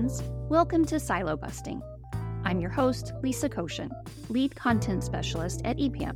friends. Welcome to Silo Busting. I'm your host, Lisa Koshin, lead content specialist at EPAM.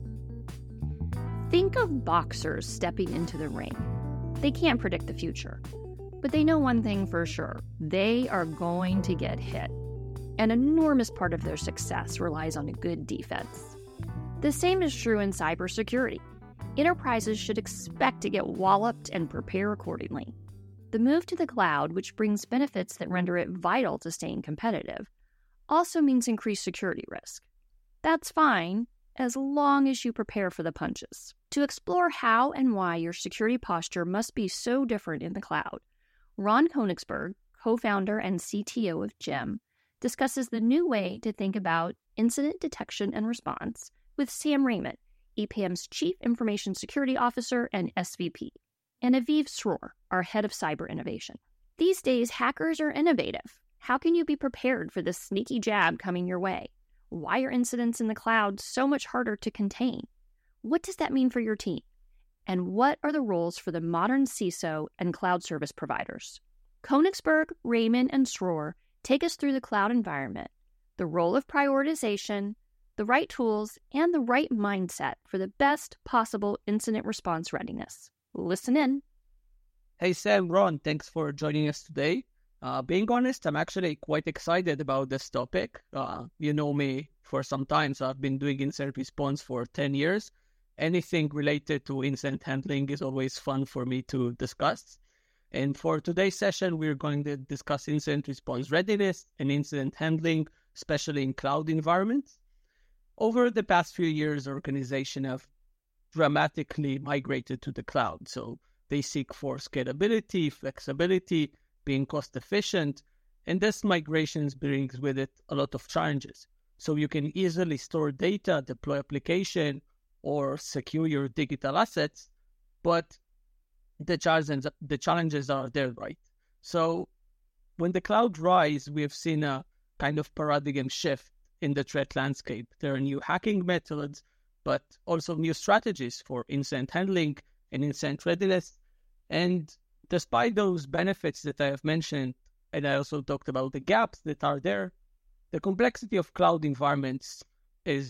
Think of boxers stepping into the ring. They can't predict the future, but they know one thing for sure. They are going to get hit. An enormous part of their success relies on a good defense. The same is true in cybersecurity. Enterprises should expect to get walloped and prepare accordingly. The move to the cloud, which brings benefits that render it vital to staying competitive, also means increased security risk. That's fine, as long as you prepare for the punches. To explore how and why your security posture must be so different in the cloud, Ron Koenigsberg, co-founder and CTO of GEM, discusses the new way to think about incident detection and response with Sam Raymond, EPAM's Chief Information Security Officer and SVP, and Aviv Sroor, our Head of Cyber Innovation. These days, hackers are innovative. How can you be prepared for this sneaky jab coming your way? Why are incidents in the cloud so much harder to contain? What does that mean for your team? And what are the roles for the modern CISO and cloud service providers? Koenigsberg, Raymond, and Sroor take us through the cloud environment, the role of prioritization, the right tools, and the right mindset for the best possible incident response readiness. Listen in. Hey, Sam, Ron, thanks for joining us today. Being honest, I'm actually quite excited about this topic. You know me for some time, so I've been doing incident response for 10 years. Anything related to incident handling is always fun for me to discuss. And for today's session, we're going to discuss incident response readiness and incident handling, especially in cloud environments. Over the past few years, organizations have dramatically migrated to the cloud. So they seek for scalability, flexibility, being cost efficient, and this migration brings with it a lot of challenges. So you can easily store data, deploy application, or secure your digital assets, but the challenges are there, right? So when the cloud rise, we have seen a kind of paradigm shift in the threat landscape. There are new hacking methods, but also new strategies for incident handling and incident readiness. And despite those benefits that I have mentioned, and I also talked about the gaps that are there, the complexity of cloud environments is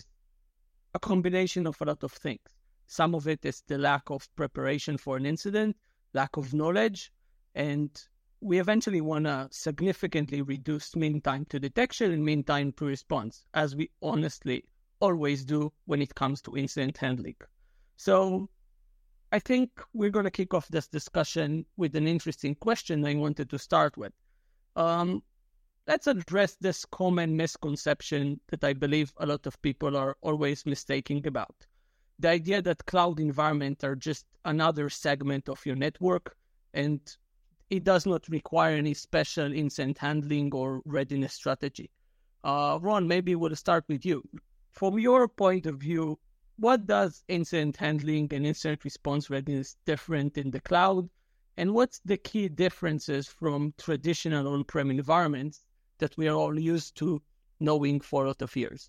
a combination of a lot of things. Some of it is the lack of preparation for an incident, lack of knowledge, and we eventually want to significantly reduce mean time to detection and mean time to response, as we honestly always do when it comes to incident handling. So I think we're going to kick off this discussion with an interesting question I wanted to start with. Let's address this common misconception that I believe a lot of people are always mistaking about. The idea that cloud environments are just another segment of your network and it does not require any special incident handling or readiness strategy. Ron, maybe we'll start with you. From your point of view, what does incident handling and incident response readiness different in the cloud? And what's the key differences from traditional on-prem environments that we are all used to knowing for a lot of years?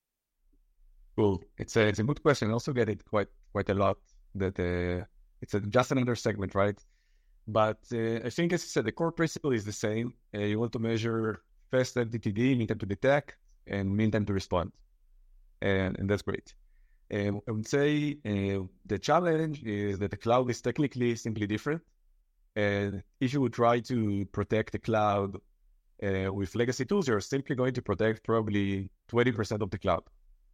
Cool. It's a good question. I also get it quite a lot that it's just another segment, right? But I think, as you said, the core principle is the same. You want to measure fast MTTD, mean time to detect, and mean time to respond. And that's great. I would say the challenge is that the cloud is technically simply different. And if you would try to protect the cloud with legacy tools, you're simply going to protect probably 20% of the cloud.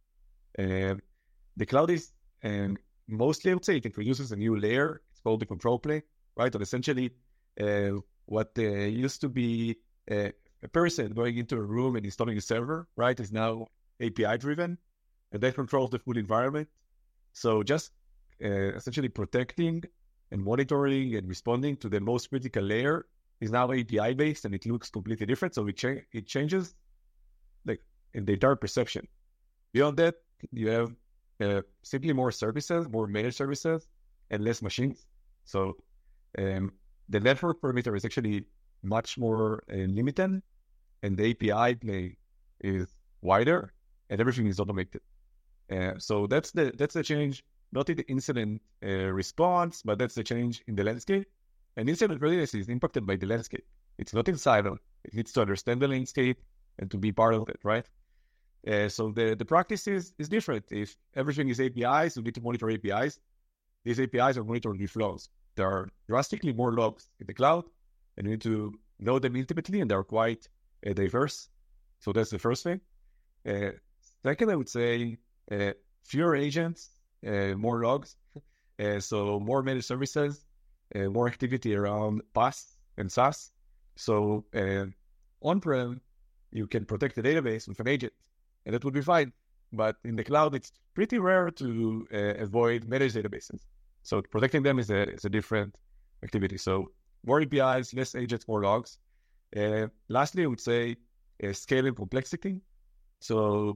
The cloud is mostly, I would say, it introduces a new layer. It's called the control plane, right? And essentially, what used to be a person going into a room and installing a server, right, is now API driven, and that controls the full environment. So just essentially protecting and monitoring and responding to the most critical layer is now API based, and it looks completely different. So it changes like in the entire perception. Beyond that, you have simply more services, more managed services, and less machines. So the network perimeter is actually much more limited, and the API play is wider, and everything is automated. So that's the change, not in the incident response, but that's the change in the landscape. And incident readiness is impacted by the landscape. It's not in silo. It needs to understand the landscape and to be part of it, right? So the practice is different. If everything is APIs, you need to monitor APIs. These APIs are monitoring the flows. There are drastically more logs in the cloud, and you need to know them intimately, and they're quite diverse. So that's the first thing. Second, I would say fewer agents, more logs. So more managed services, more activity around PaaS and SaaS. So on-prem, you can protect the database with an agent, and that would be fine. But in the cloud, it's pretty rare to avoid managed databases. So protecting them is a different activity. So more APIs, less agents, more logs. Lastly, I would say scale and complexity. So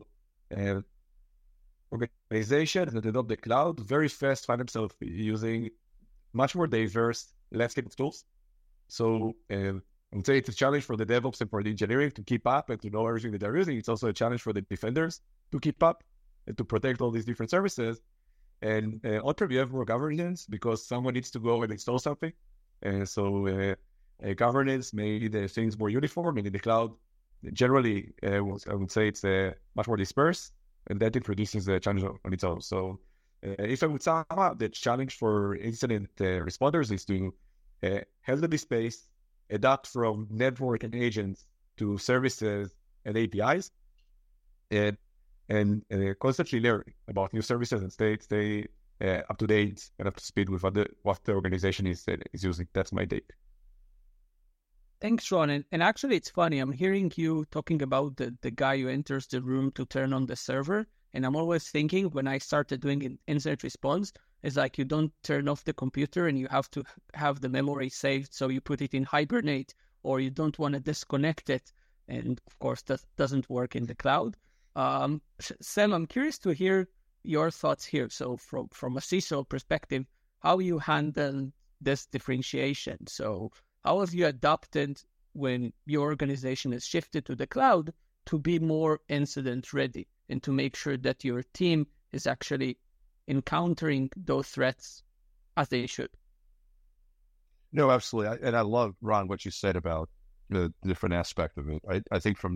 organizations that adopt the cloud very fast find themselves using much more diverse landscape of tools. So I would say it's a challenge for the DevOps and for the engineering to keep up and to know everything that they're using. It's also a challenge for the defenders to keep up and to protect all these different services. And on-prem, you have more governance because someone needs to go and install something. So governance made things more uniform. And in the cloud, generally, I would say it's much more dispersed, and that introduces a challenge on its own. So if I would sum up, the challenge for incident responders is to handle the space, adapt from network and agents to services and APIs, and constantly learn about new services and stay up to date and up to speed with what the organization is using. That's my take. Thanks, Ron. And actually, it's funny. I'm hearing you talking about the guy who enters the room to turn on the server. And I'm always thinking when I started doing incident response, it's like you don't turn off the computer and you have to have the memory saved. So you put it in hibernate, or you don't want to disconnect it. And of course, that doesn't work in the cloud. Sam, I'm curious to hear your thoughts here. So from a CISO perspective, how you handle this differentiation. So how have you adapted when your organization has shifted to the cloud to be more incident ready and to make sure that your team is actually encountering those threats as they should? No, absolutely. And I love, Ron, what you said about the different aspect of it. I think from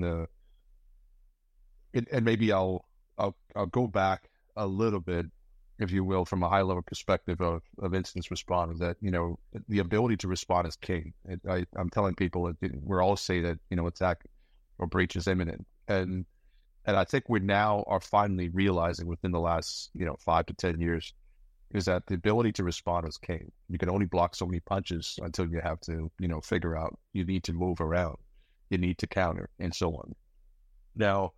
and maybe I'll go back a little bit, if you will, from a high level perspective of incident responders, that, the ability to respond is king. I'm telling people, we're all say that, attack or breach is imminent. And I think we now are finally realizing within the last, 5 to 10 years, is that the ability to respond is king. You can only block so many punches until you have to, figure out you need to move around, you need to counter, and so on. Now,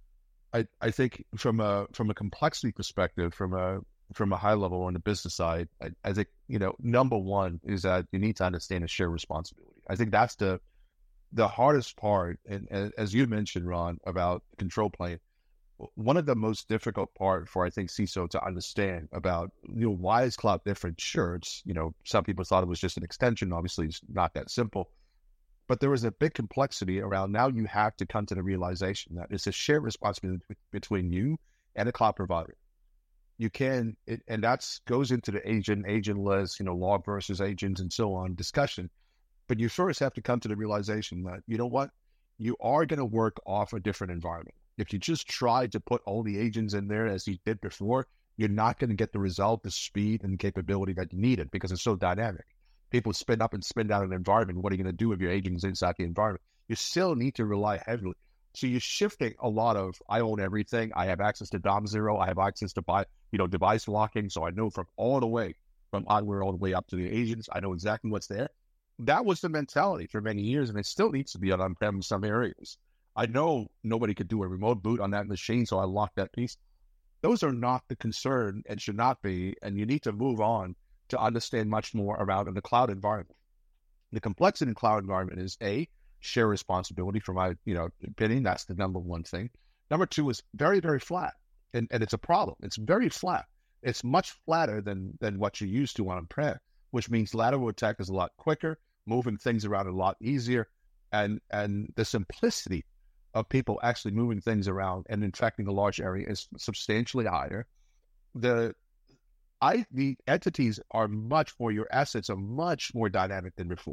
I think from a complexity perspective, from a high level on the business side, I think, number one is that you need to understand a shared responsibility. I think that's the hardest part. And as you mentioned, Ron, about control plane, one of the most difficult part for, I think, CISO to understand about, why is cloud different? Sure, it's, some people thought it was just an extension. Obviously, it's not that simple. But there was a big complexity around, now you have to come to the realization that it's a shared responsibility between you and a cloud provider. You can, and that goes into the agentless, log versus agents and so on discussion. But you first have to come to the realization that, you are going to work off a different environment. If you just try to put all the agents in there as you did before, you're not going to get the result, the speed and capability that you needed, because it's so dynamic. People spin up and spin down an environment. What are you going to do if your agents inside the environment? You still need to rely heavily. So you're shifting a lot of, I own everything. I have access to DOM zero. I have access to device locking. So I know from hardware all the way up to the agents. I know exactly what's there. That was the mentality for many years, and it still needs to be on-prem in some areas. I know nobody could do a remote boot on that machine, so I locked that piece. Those are not the concern and should not be, and you need to move on to understand much more around in the cloud environment. The complexity in cloud environment is share responsibility, from my opinion. That's the number one thing. Number two is very, very flat, and it's a problem. It's very flat. It's much flatter than what you're used to on-prem, which means lateral attack is a lot quicker, moving things around a lot easier, and the simplicity of people actually moving things around and infecting a large area is substantially higher. The entities are much more, your assets are much more dynamic than before.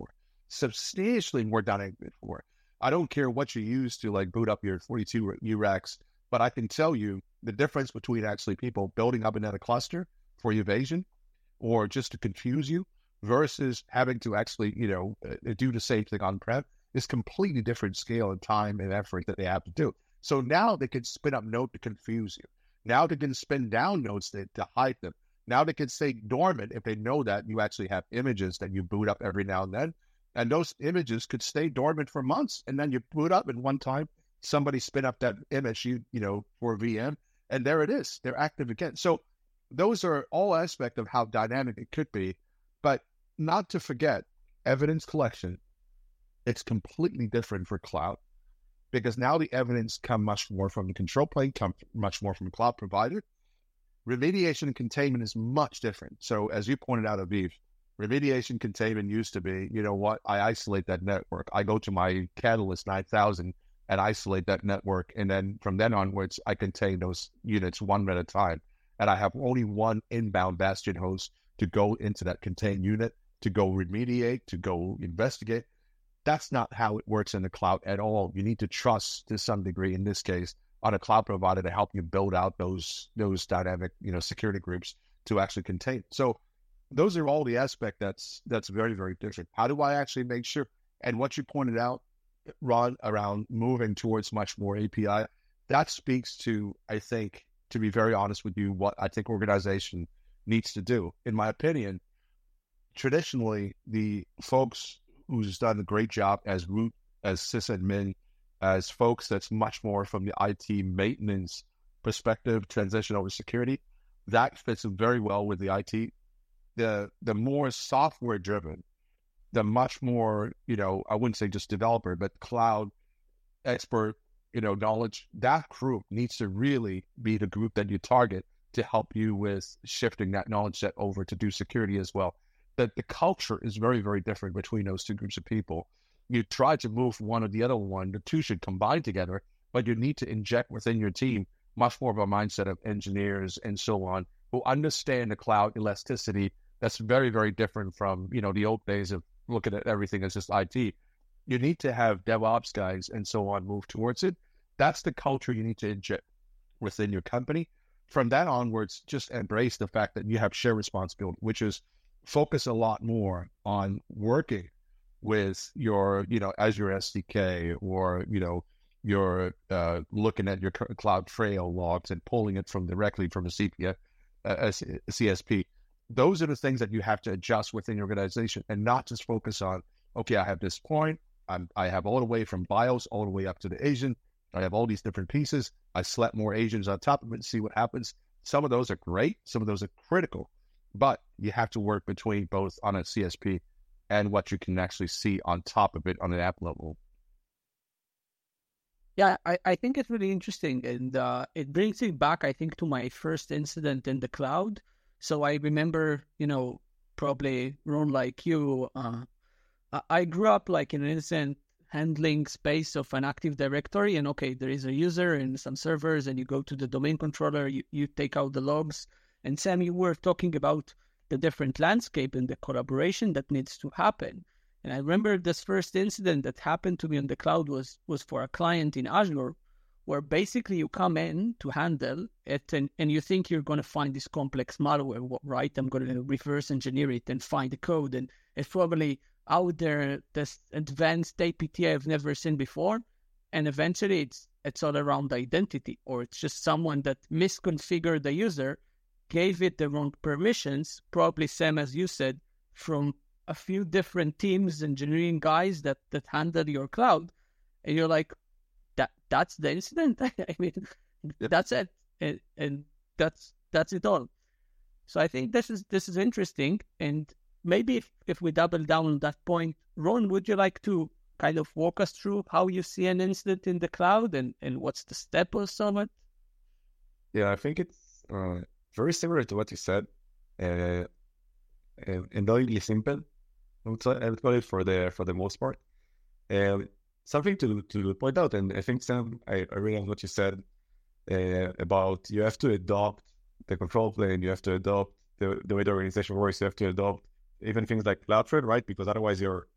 substantially more dynamic than before. I don't care what you use to like boot up your 42 U-Racks, but I can tell you the difference between actually people building up another cluster for evasion or just to confuse you versus having to actually, do the same thing on-prem is completely different scale and time and effort that they have to do. So now they can spin up node to confuse you. Now they can spin down nodes to hide them. Now they can stay dormant if they know that you actually have images that you boot up every now and then. And those images could stay dormant for months. And then you boot up and one time somebody spin up that image, for VM, and there it is. They're active again. So those are all aspects of how dynamic it could be. But not to forget, evidence collection, it's completely different for cloud because now the evidence come much more from the control plane, come much more from the cloud provider. Remediation and containment is much different. So as you pointed out, Aviv, remediation containment used to be, I isolate that network. I go to my Catalyst 9000 and isolate that network. And then from then onwards, I contain those units one at a time. And I have only one inbound Bastion host to go into that contained unit, to go remediate, to go investigate. That's not how it works in the cloud at all. You need to trust to some degree, in this case, on a cloud provider to help you build out those dynamic, security groups to actually contain. So those are all the aspects that's very, very different. How do I actually make sure? And what you pointed out, Ron, around moving towards much more API, that speaks to, I think, to be very honest with you, what I think organization needs to do. In my opinion, traditionally, the folks who's done a great job as root, as sysadmin, as folks that's much more from the IT maintenance perspective, transition over security, that fits very well with the IT. The more software driven, the much more, I wouldn't say just developer, but cloud expert, knowledge, that group needs to really be the group that you target to help you with shifting that knowledge set over to do security as well. That the culture is very, very different between those two groups of people. You try to move one or the other one, the two should combine together, but you need to inject within your team much more of a mindset of engineers and so on, who understand the cloud elasticity. That's very, very different from, the old days of looking at everything as just IT. You need to have DevOps guys and so on move towards it. That's the culture you need to inject within your company. From that onwards, just embrace the fact that you have shared responsibility, which is focus a lot more on working with your, Azure SDK or, you're looking at your CloudTrail logs and pulling it directly from a CSP. Those are the things that you have to adjust within your organization and not just focus on, okay, I have this point. I have all the way from BIOS all the way up to the agent. I have all these different pieces. I slap more agents on top of it and see what happens. Some of those are great. Some of those are critical. But you have to work between both on a CSP and what you can actually see on top of it on an app level. Yeah, I think it's really interesting. And it brings me back, I think, to my first incident in the cloud. So I remember, probably Ron, like you, I grew up like in an incident handling space of an Active Directory. And okay, there is a user and some servers, and you go to the domain controller, you take out the logs. And Sam, you were talking about the different landscape and the collaboration that needs to happen. And I remember this first incident that happened to me on the cloud was for a client in Azure, where basically you come in to handle it and you think you're going to find this complex malware, right? I'm going to reverse engineer it and find the code. And it's probably out there, this advanced APT I've never seen before. And eventually it's all around identity, or it's just someone that misconfigured the user, gave it the wrong permissions, probably, Sam, as you said, from a few different teams, engineering guys that handle your cloud. And you're like, that's the incident? I mean, that's it. And that's it all. So I think this is interesting. And maybe if we double down on that point, Ron, would you like to kind of walk us through how you see an incident in the cloud and what's the steps of it? Yeah, I think it's very similar to what you said, and really simple. I would call it for the most part. Something to point out, and I think, Sam, I really like what you said about you have to adopt the control plane, you have to adopt the way the organization works, you have to adopt even things like CloudTrail, right? Because otherwise you're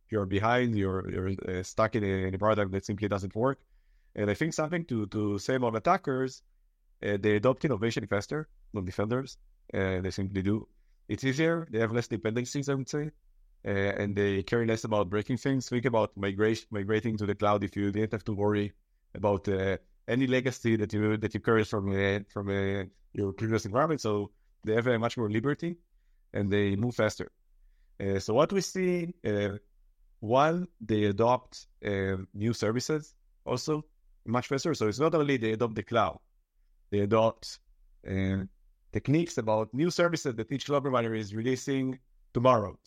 you're behind, you're stuck in a product that simply doesn't work. And I think something to say about attackers, they adopt innovation faster than defenders. They simply do. It's easier. They have less dependencies, I would say. And they care less about breaking things. Think about migrating to the cloud if you didn't have to worry about any legacy that you carry from your previous environment. So they have much more liberty, and they move faster. So what we see, one, they adopt new services also much faster. So it's not only they adopt the cloud, they adopt techniques about new services that each cloud provider is releasing tomorrow.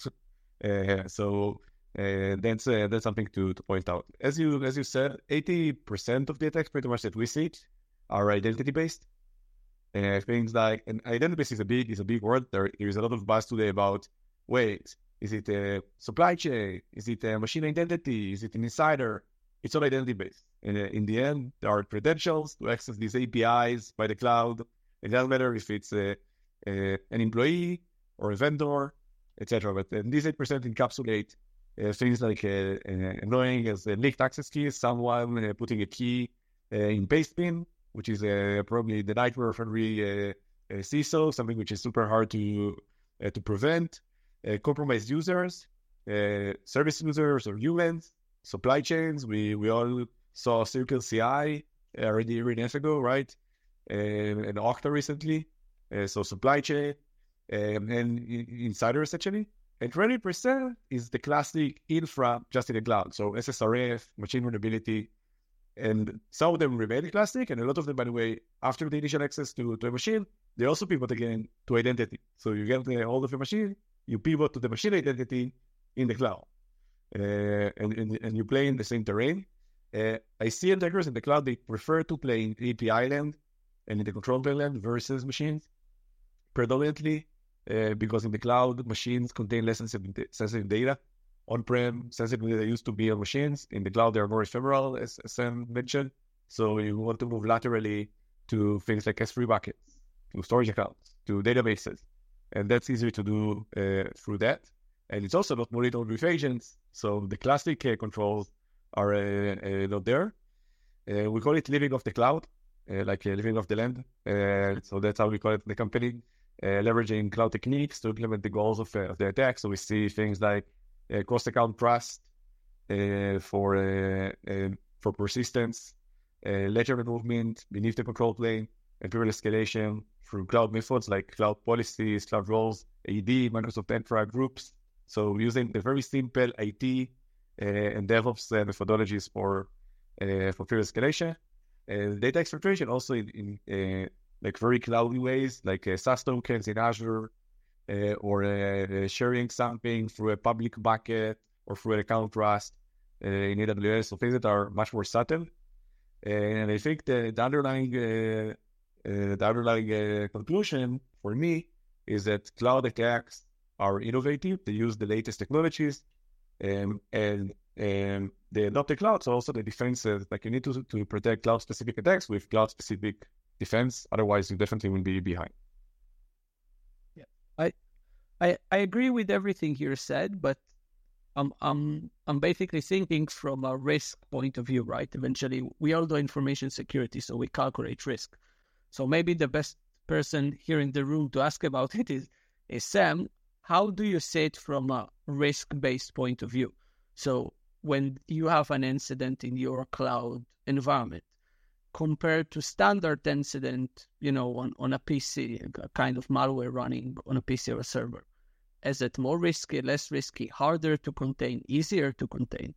So that's something to point out. As you said, 80% of the attacks pretty much that we see are identity based. Things like, and identity based is a big word. There is a lot of buzz today about, wait, is it a supply chain? Is it a machine identity? Is it an insider? It's all identity based. And in the end, there are credentials to access these APIs by the cloud. It doesn't matter if it's an employee or a vendor, etc. But these 8% encapsulate things like annoying as leaked access keys, someone putting a key in pastebin, which is probably the nightmare for every CISO, something which is super hard to prevent. Compromised users, service users or humans, supply chains. We all saw Circle CI already a year ago, right? And Okta recently. So supply chain and insiders actually. And 20% is the classic infra just in the cloud. So SSRF, machine vulnerability, and some of them remain classic. And a lot of them, by the way, after the initial access to a machine, they also pivot again to identity. So you get the hold of a machine, you pivot to the machine identity in the cloud. And you play in the same terrain. I see attackers in the cloud, they prefer to play in API land and in the control plane land versus machines, predominantly because in the cloud, machines contain less sensitive data. On-prem, sensitive data used to be on machines. In the cloud, they are more ephemeral, as Sam mentioned. So you want to move laterally to things like S3 buckets, to storage accounts, to databases. And that's easier to do through that. And it's also not monitored with agents. So the classic controls are not there. We call it living off the cloud, like living off the land. So that's how we call it in the company, leveraging cloud techniques to implement the goals of the attack. So we see things like cross-account trust for persistence, ledger movement beneath the control plane, and privilege escalation through cloud methods like cloud policies, cloud roles, AD, Microsoft Entra groups. So using the very simple IT and DevOps methodologies for privilege escalation. Data exfiltration also in like very cloudy ways, like SaaS tokens in Azure, or sharing something through a public bucket or through an account trust in AWS. So things that are much more subtle. And I think the underlying conclusion for me is that cloud attacks are innovative. They use the latest technologies, and they adopt the cloud. So also the defenses, like you need to protect cloud-specific attacks with cloud-specific defense. Otherwise, you definitely will be behind. Yeah, I agree with everything you said, but I'm basically thinking from a risk point of view, right? Eventually, we all do information security, so we calculate risk. So maybe the best person here in the room to ask about it is Sam. How do you see it from a risk-based point of view? So when you have an incident in your cloud environment, compared to standard incident, on a PC, a kind of malware running on a PC or a server, is it more risky, less risky, harder to contain, easier to contain?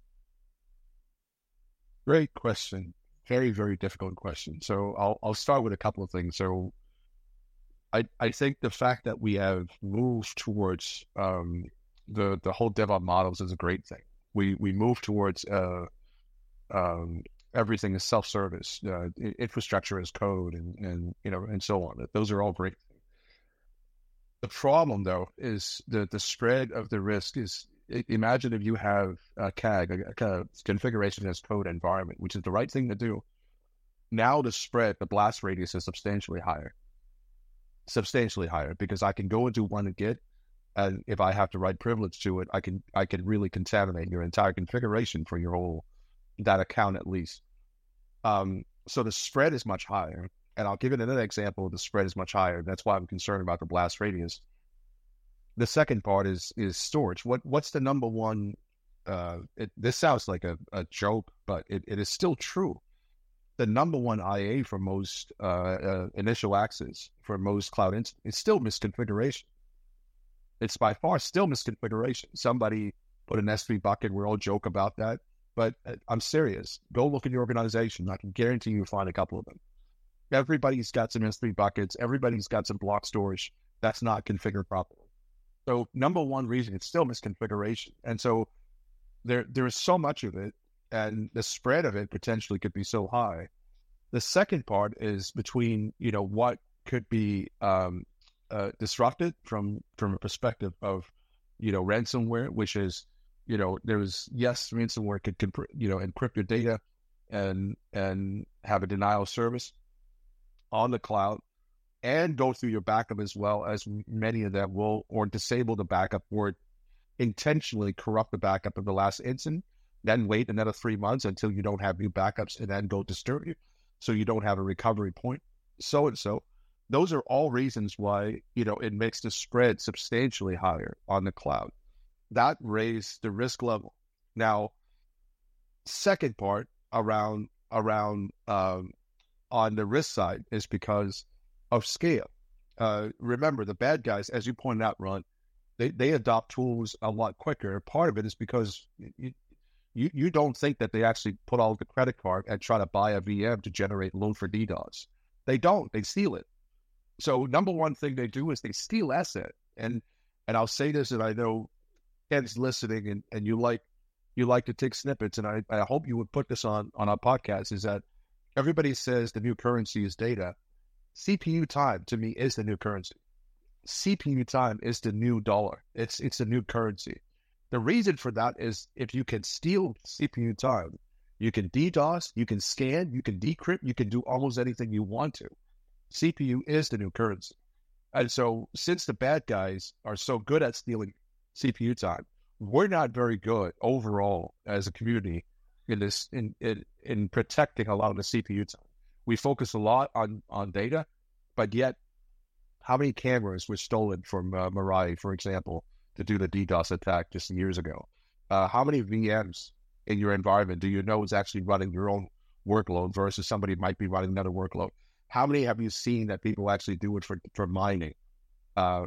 Great question. Very, very difficult question. So I'll start with a couple of things. So I think the fact that we have moved towards the whole DevOps models is a great thing. We move towards everything is self-service, infrastructure as code, and so on. Those are all great things. The problem, though, is the spread of the risk is. Imagine if you have a CAG, a configuration as code environment, which is the right thing to do. Now the spread, the blast radius is substantially higher, because I can go into one Git And if I have to write privilege to it, I can really contaminate your entire configuration for that account at least. So the spread is much higher. And I'll give it another example. The spread is much higher. That's why I'm concerned about the blast radius. The second part is storage. What's the number one? This sounds like a joke, but it is still true. The number one IA for most initial access for most cloud instances is still misconfiguration. It's by far still misconfiguration. Somebody put an S3 bucket. We all joke about that, but I'm serious. Go look in your organization. I can guarantee you'll find a couple of them. Everybody's got some S3 buckets. Everybody's got some block storage that's not configured properly. So number one reason, it's still misconfiguration. And so there is so much of it, and the spread of it potentially could be so high. The second part is between, what could be disrupted from a perspective of, ransomware, which is, ransomware could, encrypt your data and have a denial of service on the cloud and go through your backup, as well as many of them will, or disable the backup or intentionally corrupt the backup of the last incident, then wait another 3 months until you don't have new backups and then go disturb you so you don't have a recovery point, so and so. Those are all reasons why, it makes the spread substantially higher on the cloud. That raised the risk level. Now, second part around on the risk side is because of scale. Remember, the bad guys, as you pointed out, Ron, they adopt tools a lot quicker. Part of it is because you don't think that they actually put out the credit card and try to buy a VM to generate load for DDoS. They don't. They steal it. So number one thing they do is they steal asset. And I'll say this, and I know Ken's listening, and you like to take snippets, and I hope you would put this on our podcast, is that everybody says the new currency is data. CPU time, to me, is the new currency. CPU time is the new dollar. It's the new currency. The reason for that is if you can steal CPU time, you can DDoS, you can scan, you can decrypt, you can do almost anything you want to. CPU is the new currency. And so since the bad guys are so good at stealing CPU time, we're not very good overall as a community in protecting a lot of the CPU time. We focus a lot on data, but yet how many cameras were stolen from Mirai, for example, to do the DDoS attack just years ago? How many VMs in your environment do you know is actually running your own workload versus somebody might be running another workload? How many have you seen that people actually do it for mining, for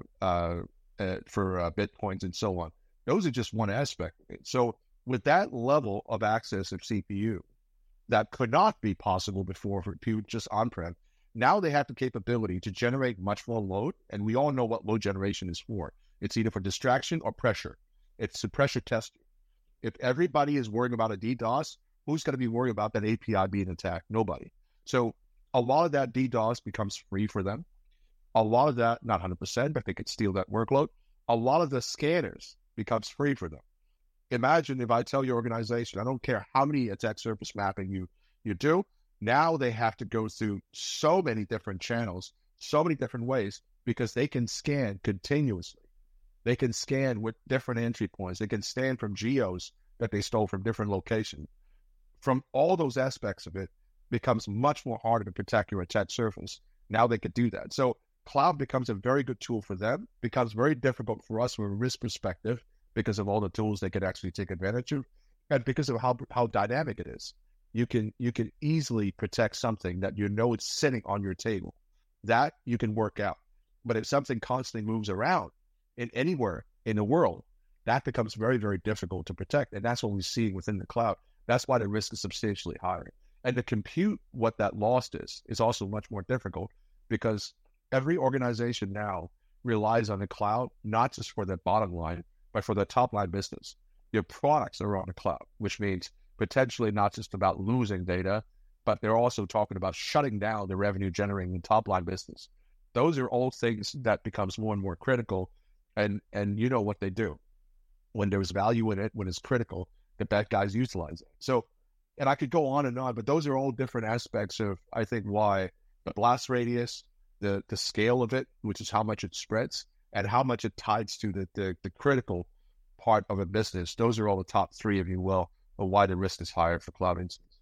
Bitcoins and so on? Those are just one aspect of it. So with that level of access of CPU that could not be possible before for people just on-prem, now they have the capability to generate much more load, and we all know what load generation is for. It's either for distraction or pressure. It's to pressure test you. If everybody is worrying about a DDoS, who's going to be worried about that API being attacked? Nobody. So a lot of that DDoS becomes free for them. A lot of that, not 100%, but they could steal that workload. A lot of the scanners becomes free for them. Imagine if I tell your organization, I don't care how many attack surface mapping you do, now they have to go through so many different channels, so many different ways, because they can scan continuously. They can scan with different entry points. They can scan from geos that they stole from different locations. From all those aspects of it, becomes much more harder to protect your attack surface. Now they could do that. So cloud becomes a very good tool for them, becomes very difficult for us from a risk perspective because of all the tools they could actually take advantage of, and because of how dynamic it is. You can easily protect something that you know it's sitting on your table. That you can work out. But if something constantly moves around in anywhere in the world, that becomes very, very difficult to protect. And that's what we see within the cloud. That's why the risk is substantially higher. And to compute what that loss is also much more difficult, because every organization now relies on the cloud, not just for their bottom line, but for their top line business. Your products are on the cloud, which means potentially not just about losing data, but they're also talking about shutting down the revenue generating top line business. Those are all things that becomes more and more critical. And you know what they do. When there's value in it, when it's critical, the bad guys utilize it. So, and I could go on, but those are all different aspects of, I think, why the blast radius, the scale of it, which is how much it spreads, and how much it ties to the critical part of a business. Those are all the top three, if you will, of why the risk is higher for cloud incidents.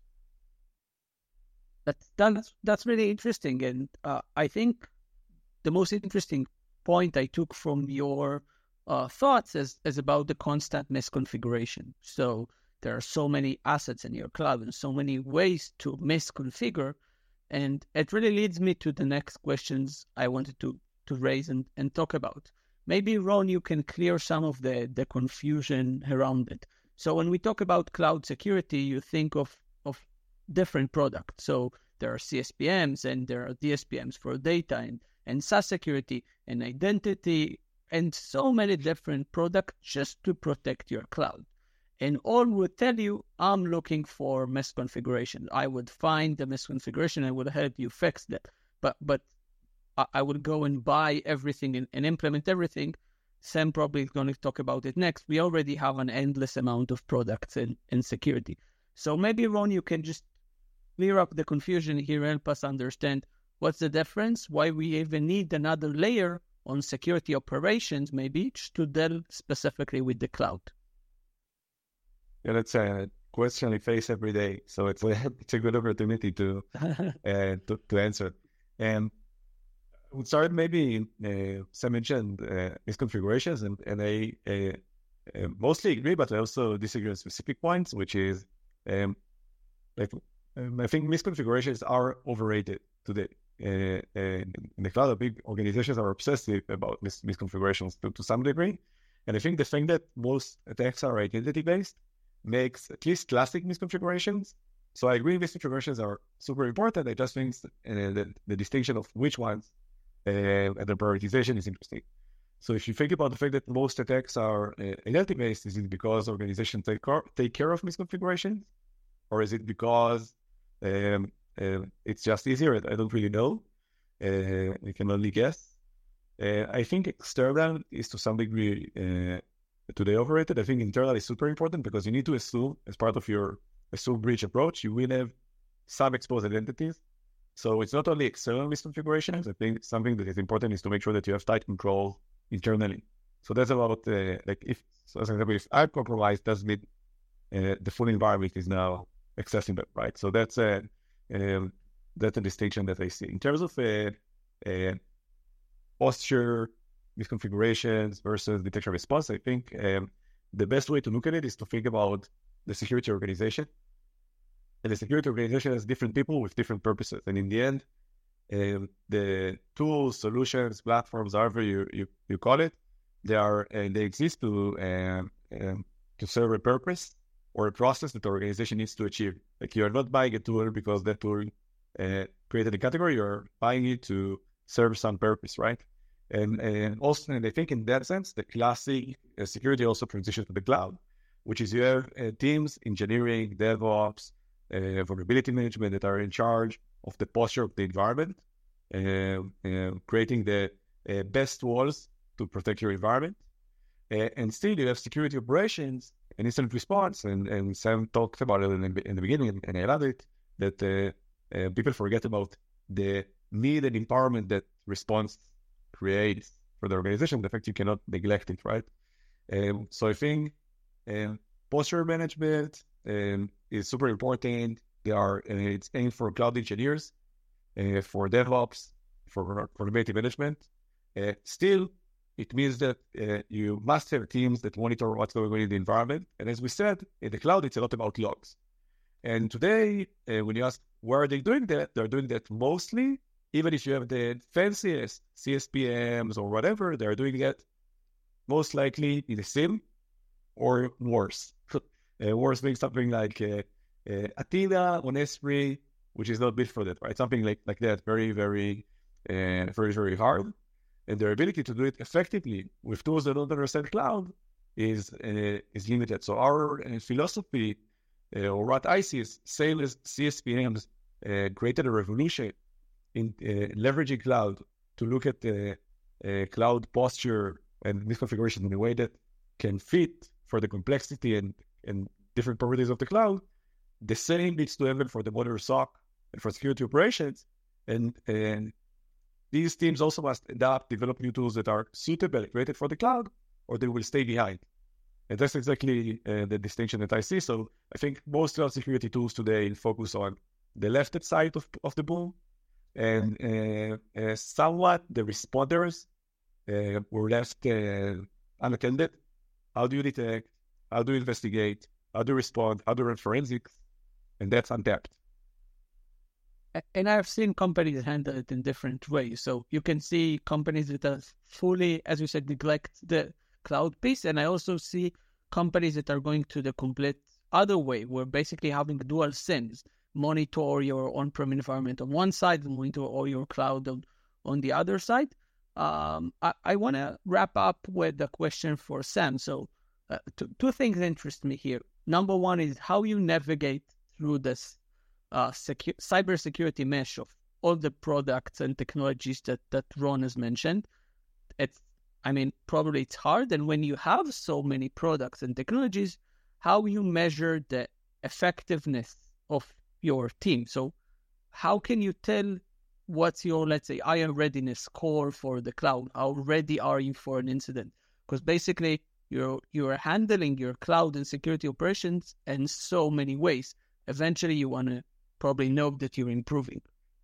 That's really interesting, and I think the most interesting point I took from your thoughts is about the constant misconfiguration. So there are so many assets in your cloud and so many ways to misconfigure, and it really leads me to the next questions I wanted to raise and talk about. Maybe, Ron, you can clear some of the confusion around it. So when we talk about cloud security, you think of different products. So there are CSPMs and there are DSPMs for data and SaaS security and identity and so many different products just to protect your cloud. And all would tell you, I'm looking for misconfiguration. I would find the misconfiguration. I would help you fix that. But I would go and buy everything and implement everything. Sam probably is going to talk about it next. We already have an endless amount of products in security. So maybe, Ron, you can just clear up the confusion here, help us understand what's the difference, why we even need another layer on security operations, maybe, to deal specifically with the cloud. Yeah, that's a question I face every day. So it's a good opportunity to answer. And I would start maybe, Sam mentioned misconfigurations, and I mostly agree, but I also disagree on specific points, which is I think misconfigurations are overrated today. In the cloud, big organizations are obsessive about misconfigurations to some degree. And I think the thing that most attacks are identity-based makes at least classic misconfigurations. So I agree misconfigurations are super important. I just think the distinction of which ones and the prioritization is interesting. So if you think about the fact that most attacks are identity-based, is it because organizations take care of misconfigurations? Or is it because it's just easier? I don't really know. I can only guess. I think external is to some degree today overrated. I think internal is super important because you need to assume, as part of your assume breach approach, you will have some exposed identities. So it's not only external misconfigurations. I think something that is important is to make sure that you have tight control internally. So that's about if I'm compromised, doesn't mean the full environment is now accessible, right? So that's a distinction that I see in terms of posture misconfigurations versus detection response. I think the best way to look at it is to think about the security organization. And the security organization has different people with different purposes. And in the end, the tools, solutions, platforms, however you call it, they exist to serve a purpose or a process that the organization needs to achieve. Like, you're not buying a tool because that tool created a category. You're buying it to serve some purpose, right? And I think in that sense, the classic security also transitions to the cloud, which is you have teams, engineering, DevOps, vulnerability management that are in charge of the posture of the environment, creating the best walls to protect your environment. And still you have security operations and incident response. And Sam talked about it in the beginning, and I love it, that people forget about the need and empowerment that response creates for the organization. The fact you cannot neglect it, right? So I think posture management is super important. It's aimed for cloud engineers, for DevOps, for vulnerability management. Still, it means that you must have teams that monitor what's going on in the environment. And as we said, in the cloud, it's a lot about logs. And today, when you ask where are they doing that, they're doing that mostly, even if you have the fanciest CSPMs or whatever, they're doing that most likely in a SIEM or worse. Worse being something like Athena on S3, which is not built for that, right? Something like that, very, very, very, very hard. And their ability to do it effectively with tools that don't understand cloud is limited. So our philosophy, or what I see, is same as CSPMs created a revolution in leveraging cloud to look at the cloud posture and misconfiguration in a way that can fit for the complexity and different properties of the cloud. The same needs to happen for the modern SOC and for security operations. And these teams also must adapt, develop new tools that are suitable, created for the cloud, or they will stay behind. And that's exactly the distinction that I see. So I think most cloud security tools today focus on the left side of the boom, and somewhat the responders were left unattended. How do you detect? How do you investigate? How do you respond? How do you run forensics? And that's untapped. And I've seen companies handle it in different ways. So you can see companies that are fully, as you said, neglect the cloud piece. And I also see companies that are going to the complete other way, where basically having dual SIEMs, monitor your on-prem environment on one side and monitor all your cloud on the other side. I want to wrap up with a question for Sam. So two things interest me here. Number one is how you navigate through this cybersecurity mesh of all the products and technologies that Ron has mentioned. Probably it's hard. And when you have so many products and technologies, how you measure the effectiveness of your team. So how can you tell what's your, let's say, IAM readiness score for the cloud? How ready are you for an incident? Because basically you're handling your cloud and security operations in so many ways. Eventually you want to probably know that you're improving.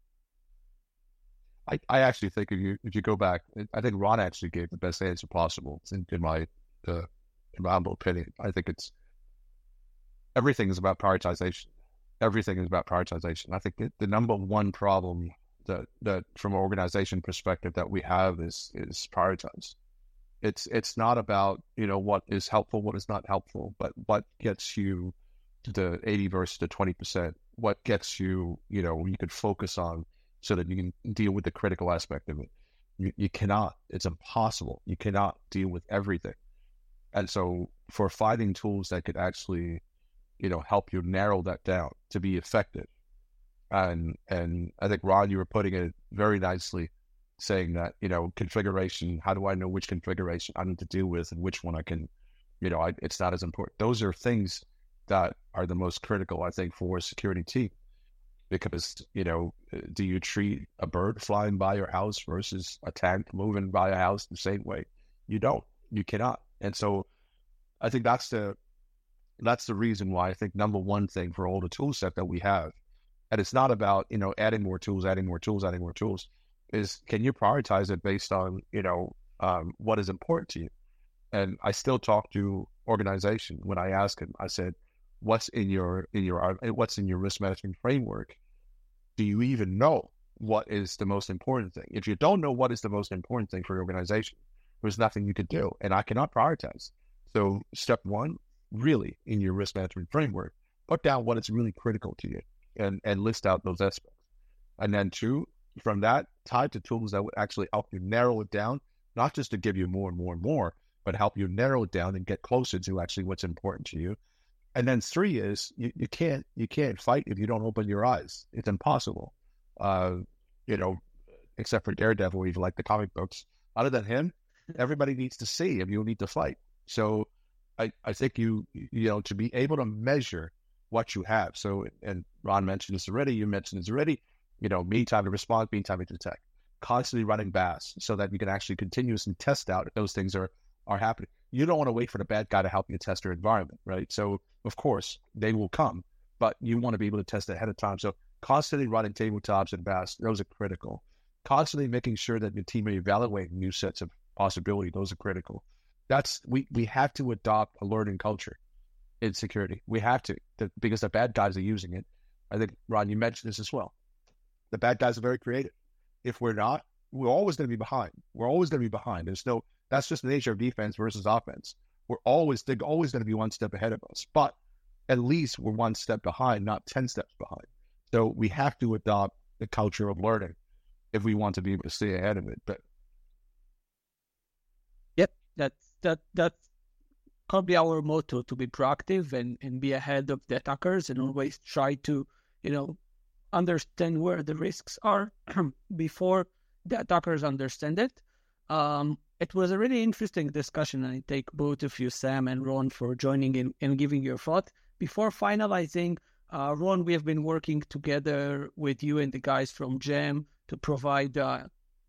I actually think if you go back, I think Ron actually gave the best answer possible in my humble opinion. I think everything is about prioritization. Everything is about prioritization. I think the number one problem that from an organization perspective that we have is prioritize. It's not about, what is helpful, what is not helpful, but what gets you to the 80 versus the 20%, what gets you, you could focus on so that you can deal with the critical aspect of it. You cannot, it's impossible. You cannot deal with everything. And so for finding tools that could actually, help you narrow that down to be effective. And I think, Ron, you were putting it very nicely, saying that, configuration, how do I know which configuration I need to deal with and which one I can, it's not as important. Those are things that are the most critical, I think, for a security team. Because, do you treat a bird flying by your house versus a tank moving by a house the same way? You don't. You cannot. And so I think that's the reason why I think number one thing for all the tool set that we have, and it's not about, adding more tools, is can you prioritize it based on, what is important to you? And I still talk to organization when I ask them, I said, what's in your risk management framework? Do you even know what is the most important thing? If you don't know what is the most important thing for your organization, there's nothing you could do. And I cannot prioritize. So step one, really in your risk management framework, put down what is really critical to you and list out those aspects. And then two, from that, tied to tools that would actually help you narrow it down, not just to give you more and more and more, but help you narrow it down and get closer to actually what's important to you. And then three is you can't fight if you don't open your eyes. It's impossible. Except for Daredevil, if you like the comic books. Other than him, everybody needs to see if you need to fight. So I think you to be able to measure what you have. So, and Ron mentioned this already, you mentioned this already, mean time to respond, mean time to detect. Constantly running BAS so that you can actually continuously test out if those things are happening. You don't want to wait for the bad guy to help you test your environment, right? So, of course, they will come, but you want to be able to test ahead of time. So constantly running tabletops and BAS, those are critical. Constantly making sure that your team are evaluating new sets of possibility, those are critical. We have to adopt a learning culture in security. We have to, because the bad guys are using it. I think, Ron, you mentioned this as well. The bad guys are very creative. If we're not, we're always going to be behind. That's just the nature of defense versus offense. They're always going to be one step ahead of us, but at least we're one step behind, not 10 steps behind. So we have to adopt the culture of learning if we want to be able to stay ahead of it. But yep, that's probably our motto, to be proactive and be ahead of the attackers and always try to, understand where the risks are before the attackers understand it. It was a really interesting discussion, and I thank both of you, Sam and Ron, for joining in and giving your thought. Before finalizing, Ron, we have been working together with you and the guys from GEM to provide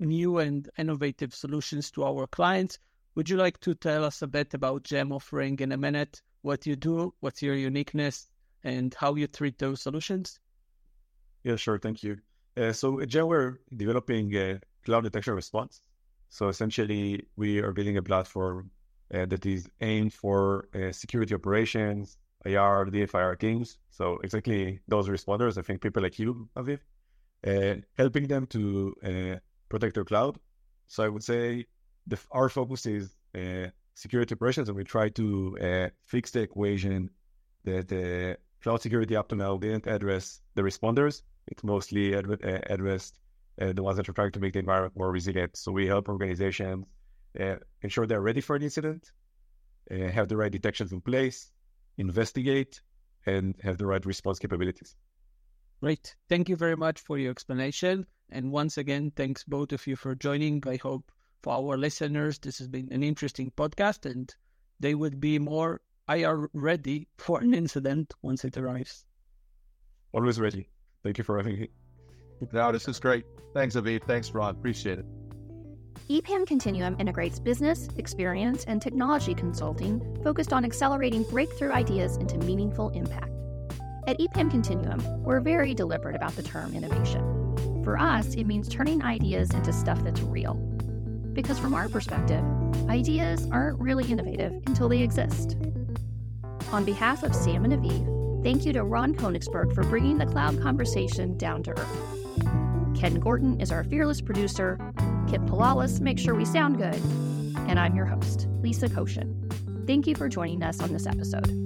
new and innovative solutions to our clients. Would you like to tell us a bit about GEM offering in a minute? What you do, what's your uniqueness, and how you treat those solutions? Yeah, sure. Thank you. So at GEM, we're developing a cloud detection response. So essentially, we are building a platform that is aimed for security operations, IR, DFIR teams. So exactly those responders, I think people like you, Aviv, helping them to protect their cloud. So I would say our focus is security operations, and we try to fix the equation that the cloud security up to now didn't address the responders. It mostly addressed the ones that are trying to make the environment more resilient. So we help organizations ensure they're ready for an incident, have the right detections in place, investigate, and have the right response capabilities. Great. Thank you very much for your explanation. And once again, thanks both of you for joining. I hope for our listeners, this has been an interesting podcast and they would be more IR ready for an incident once it arrives. Always ready. Thank you for having me. No, this is great. Thanks, Aviv. Thanks, Ron. Appreciate it. EPAM Continuum integrates business, experience, and technology consulting focused on accelerating breakthrough ideas into meaningful impact. At EPAM Continuum, we're very deliberate about the term innovation. For us, it means turning ideas into stuff that's real. Because from our perspective, ideas aren't really innovative until they exist. On behalf of Sam and Aviv, thank you to Ron Koenigsberg for bringing the cloud conversation down to earth. Ken Gorton is our fearless producer. Kip Palalis makes sure we sound good. And I'm your host, Lisa Koshin. Thank you for joining us on this episode.